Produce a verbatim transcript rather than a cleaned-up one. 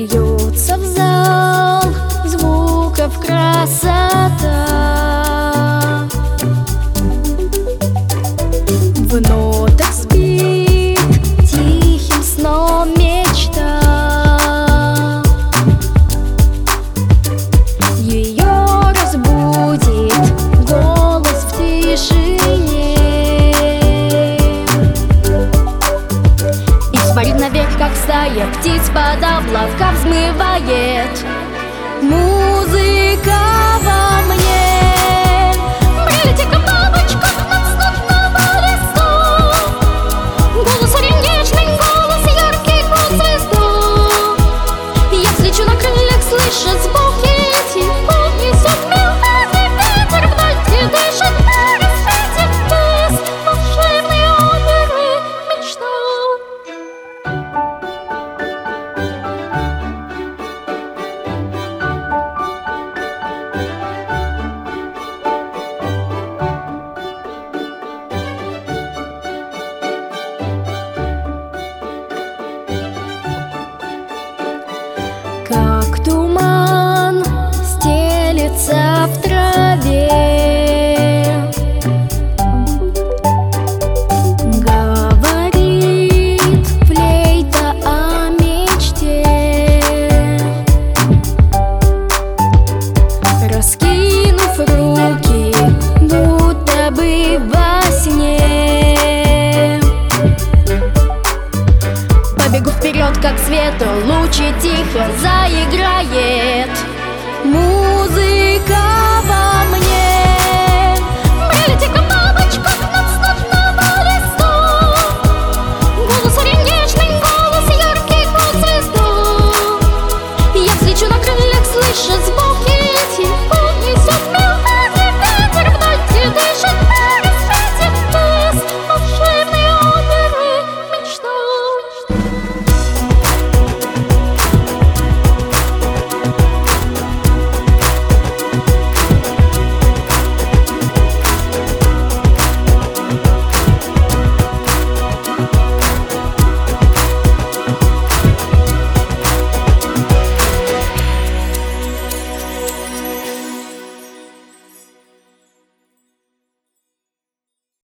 Льется в зал звуков красота, в нотах спит тихим сном мечта. Ее разбудит голос в тишине, и смотрит наверх, как стая птиц под облака взмывает. Музыка во мне, прилети-ка, бабочка, над снотного листу. Голос орел нежный, голос яркий, год звезду. Я взлечу на крыльях, слыша звуки эти, унесет мелодий ветер вдаль, где дышит на рассвете лес волшебной оперы мечта. Как туман стелется в траве, говорит флейта о мечте. Раскинув руки, будто бы во сне, побегу вперед, как свету лучи, тихо заиграет музыка.